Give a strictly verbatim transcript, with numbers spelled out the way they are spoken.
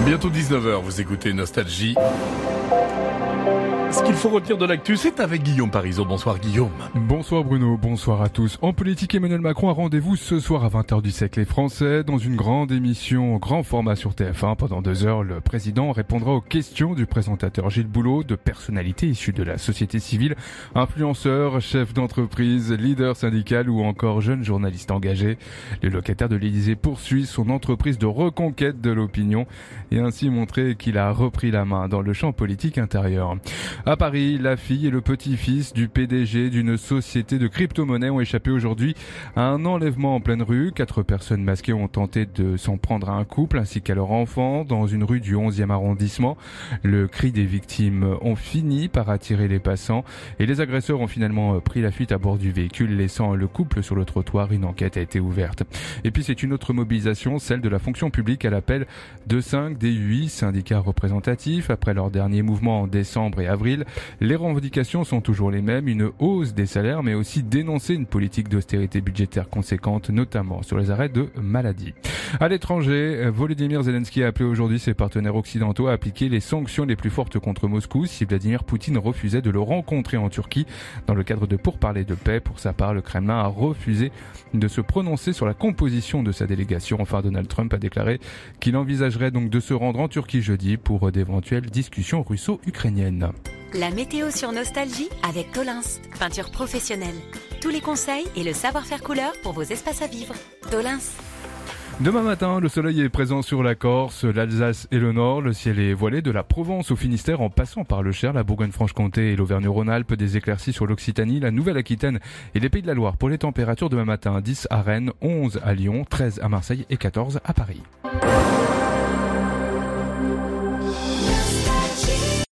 Bientôt dix-neuf heures, vous écoutez Nostalgie. Ce qu'il faut retenir de l'actu, c'est avec Guillaume Parisot. Bonsoir Guillaume. Bonsoir Bruno, bonsoir à tous. En politique, Emmanuel Macron a rendez-vous ce soir à vingt heures du siècle les Français dans une grande émission au grand format sur T F un. Pendant deux heures, le président répondra aux questions du présentateur Gilles Boulot, de personnalités issues de la société civile, influenceurs, chefs d'entreprise, leaders syndicales ou encore jeunes journalistes engagés. Le locataire de l'Élysée poursuit son entreprise de reconquête de l'opinion et ainsi montrer qu'il a repris la main dans le champ politique intérieur. À Paris, la fille et le petit-fils du P D G d'une société de crypto-monnaie ont échappé aujourd'hui à un enlèvement en pleine rue. Quatre personnes masquées ont tenté de s'en prendre à un couple ainsi qu'à leur enfant dans une rue du onzième arrondissement. Le cri des victimes ont fini par attirer les passants et les agresseurs ont finalement pris la fuite à bord du véhicule, laissant le couple sur le trottoir. Une enquête a été ouverte. Et puis c'est une autre mobilisation, celle de la fonction publique à l'appel de cinq des huit syndicats représentatifs. Après leur dernier mouvement en décembre et avril, les revendications sont toujours les mêmes, une hausse des salaires mais aussi dénoncer une politique d'austérité budgétaire conséquente, notamment sur les arrêts de maladie. À l'étranger, Volodymyr Zelensky a appelé aujourd'hui ses partenaires occidentaux à appliquer les sanctions les plus fortes contre Moscou si Vladimir Poutine refusait de le rencontrer en Turquie dans le cadre de pourparlers de paix. Pour sa part, le Kremlin a refusé de se prononcer sur la composition de sa délégation. Enfin, Donald Trump a déclaré qu'il envisagerait donc de se rendre en Turquie jeudi pour d'éventuelles discussions russo-ukrainiennes. La météo sur Nostalgie avec Tolins, peinture professionnelle. Tous les conseils et le savoir-faire couleur pour vos espaces à vivre. Tolins. Demain matin, le soleil est présent sur la Corse, l'Alsace et le Nord. Le ciel est voilé de la Provence au Finistère en passant par le Cher, la Bourgogne-Franche-Comté et l'Auvergne-Rhône-Alpes. Des éclaircies sur l'Occitanie, la Nouvelle-Aquitaine et les Pays de la Loire. Pour les températures demain matin, dix à Rennes, onze à Lyon, treize à Marseille et quatorze à Paris.